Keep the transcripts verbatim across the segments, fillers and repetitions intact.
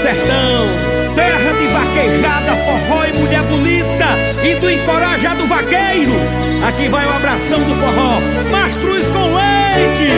sertão, terra de vaquejada, forró e mulher bonita, e do encorajado vaqueiro. Aqui vai o abração do forró, Mastruz com leite.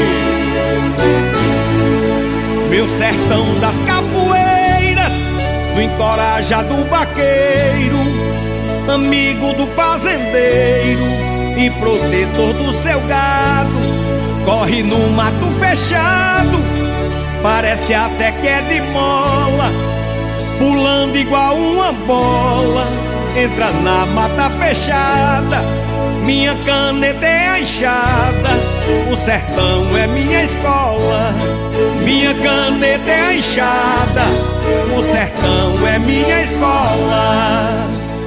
Meu sertão das capoeiras, do encorajado vaqueiro, amigo do fazendeiro e protetor do seu gado. Corre no mato fechado, parece até que é de mola, pulando igual uma bola, entra na mata fechada. Minha caneta é a enxada, o sertão é minha escola. Minha caneta é a enxada, o sertão é minha escola.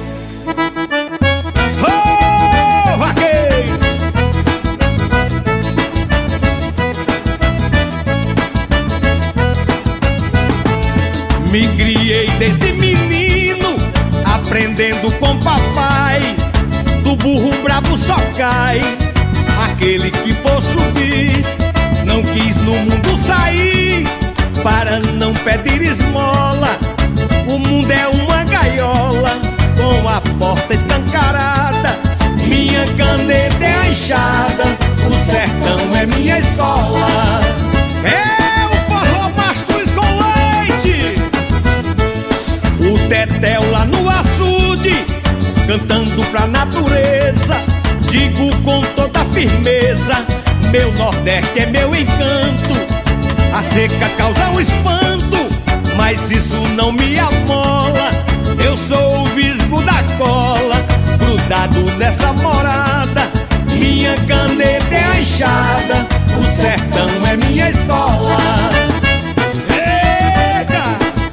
Oh, vaqueiro! Me criei desde menino, aprendendo com papai. Do burro brabo só cai aquele que for subir. Não quis no mundo sair para não pedir esmola. O mundo é uma gaiola com a porta escancarada. Minha caneta é a enxada, o sertão é minha escola. É o forró Mastruz com leite, o tetel lá no açude, cantando pra natureza. Digo com toda firmeza, meu Nordeste é meu encanto. A seca causa um espanto, mas isso não me amola. Eu sou o visgo da cola, grudado nessa morada. Minha caneta é a enxada, o sertão é minha escola. Eita!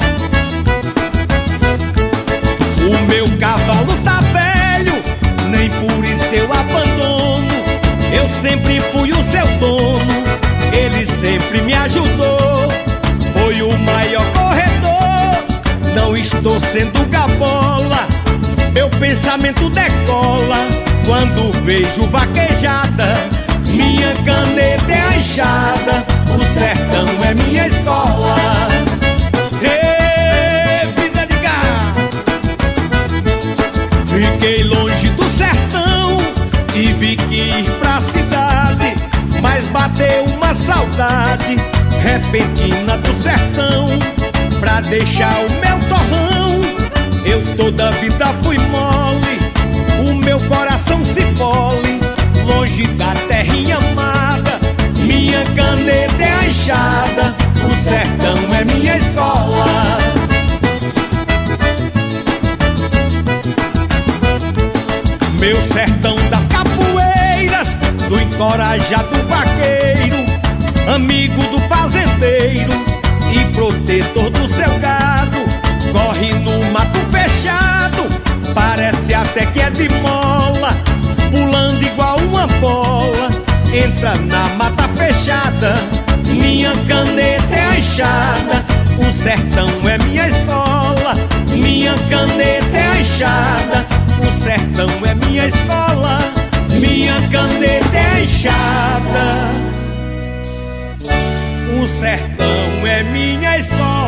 O meu cavalo tá velho, nem por isso eu abandono. Eu sempre fui o seu dono, ele sempre me ajudou. Foi o maior corredor, não estou sendo gabola. Meu pensamento decola quando vejo vaquejada. Minha caneta é a enxada, o sertão é minha escola. Ê, vida de gado! Fiquei longe do sertão, tive que ir pra cidade, mas bateu uma saudade repentina do sertão. Pra deixar o meu torrão, eu toda vida fui mole. O meu coração se pole, longe da terrinha amada. Minha caneta é a enxada, o sertão é minha escola. Meu sertão das capoeiras, do encorajado vaqueiro, amigo do fazendeiro e protetor do seu gado. Corre no mato fechado, parece até que é de mola, pulando igual uma bola, entra na mata fechada. Minha caneta é a enxada, o sertão é minha escola. Minha caneta é a enxada, o sertão é minha escola. Minha caneta é a enxada, o sertão é minha escola.